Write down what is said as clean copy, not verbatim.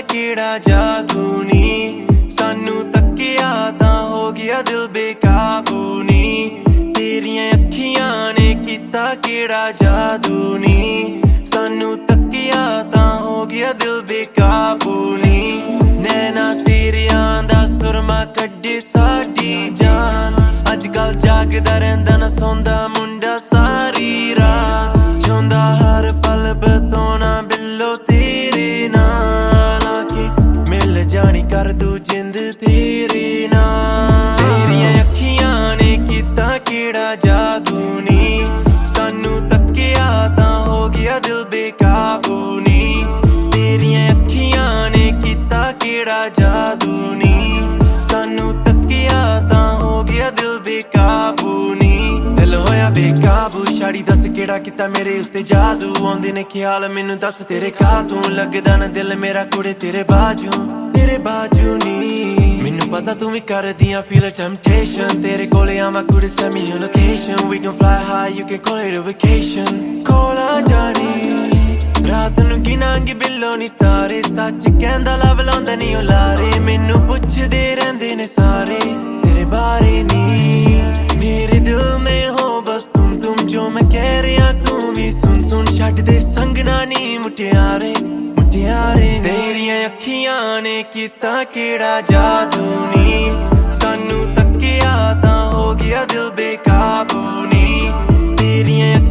ਕਿਹੜਾ ਜਾਦੂ ਨੀ, ਸਾਨੂੰ ਤੱਕਿਆ ਤਾਂ ਹੋ ਗਿਆ ਦਿਲ ਬੇਕਾਬੂ ਨੀ। ਤੇਰੀਆਂ ਅੱਖੀਆਂ ਨੇ ਕੀਤਾ ਕਿਹੜਾ ਜਾਦੂ ਨੀ, ਸਾਨੂੰ ਤੱਕਿਆ ਤਾਂ ਹੋ ਗਿਆ ਦਿਲ ਬੇਕਾਬੂ ਨੀ। ਨੈਣਾ ਤੇਰਿਆਂ ਦਾ ਸੁਰਮਾ ਕੱਢੇ ਸਾਡੀ ਜਾਨ, ਅੱਜ ਕੱਲ ਜਾਗਦਾ ਰਹਿੰਦਾ ਨਾ ਸੌਂਦਾ ਮੁੰਡਾ ਸਾਰੀ ਰਾਤ। ਚਾਹੁੰਦਾ ਹਰ ਪਲ ਬਤਾਉਣਾ ਬਿੱਲੋ ਤੇਰੇ ਨਾਲ ਆ ਕੇ, ਮਿਲ ਜਾਣੀ ਕਰ ਦੂ ਜਿੰਦ ਤੇਰੇ ਨਾਲ। ਤੇਰੀਆਂ ਅੱਖੀਆਂ ਨੇ ਕੀਤਾ ਕਿਹੜਾ ਜਾਦੂ ਨੀ, ਸਾਨੂੰ ਤੱਕਿਆ ਤਾਂ ਹੋ ਗਿਆ ਦਿਲ ਬੇਕਾਬੂ ਨੀ। ਤੇਰੀਆਂ ਅੱਖੀਆਂ ਨੇ ਕੀਤਾ ਕਿਹੜਾ ਜਾਦੂ ਨੀ, ਸਾਨੂੰ ਤੱਕਿਆ ਤਾਂ ਹੋ ਗਿਆ ਦਿਲ ਬੇਕਾਬੂ ਨੀ। ਦਿਲ ਹੋਇਆ ਬੇਕਾਬੂ ਛਾੜੀ ਦੱਸ ਕਿਹੜਾ ਕੀਤਾ ਮੇਰੇ ਉੱਤੇ ਜਾਦੂ। ਆਉਂਦੇ ਨੇ ਖਿਆਲ ਮੈਨੂੰ ਦੱਸ ਤੇਰੇ ਕਾ ਤੂੰ, ਲੱਗਦਾ ਨਾ ਦਿਲ ਮੇਰਾ ਕੁੜੇ ਤੇਰੇ ਬਾਜੂ ਨੀ। ਮੈਨੂੰ ਪਤਾ ਤੂੰ ਵੀ ਕਰਦੀਆਂ feel a temptation, ਤੇਰੇ ਕੋਲੇ ਆਵਾਂ ਕੁੜੇ send me your location, we can fly high you can call it a vacation। ਕੋਲ ਆ ਜਾਣੀ ਰਾਤ ਨੂੰ ਗਿਣਾਂਗੇ ਬਿੱਲੋ ਨੀ ਤਾਰੇ, ਸੱਚ ਕਹਿੰਦਾ ਲਵ ਲਾਉਂਦਾ ਨੀ ਉਹ ਲਾਰੇ। ਮੈਨੂੰ ਪੁੱਛਦੇ ਰਹਿੰਦੇ ਨੇ ਸਾਰੇ ਤੇਰੇ ਬਾਰੇ ਨੀ, ਮੇਰੇ ਦਿਲ ਮੇਂ ਹੋ ਬਸ ਤੁਮ ਜੋ ਮੈਂ ਕਹਿ ਰਿਹਾ ਤੂੰ ਵੀ ਸੁਣ ਸੁਣ। ਛੱਡ ਦੇ ਸੰਗਣਾ ਨੀ ਮੁਟਿਆਰੇ ਤੇਰੀਆਂ ਅੱਖੀਆਂ ਨੇ ਕੀਤਾ ਕਿਹੜਾ ਜਾਦੂ ਨੀ, ਸਾਨੂੰ ਤੱਕਿਆ ਤਾਂ ਹੋ ਗਿਆ ਦਿਲ ਬੇਕਾਬੂ ਨੀ। ਤੇਰੀਆਂ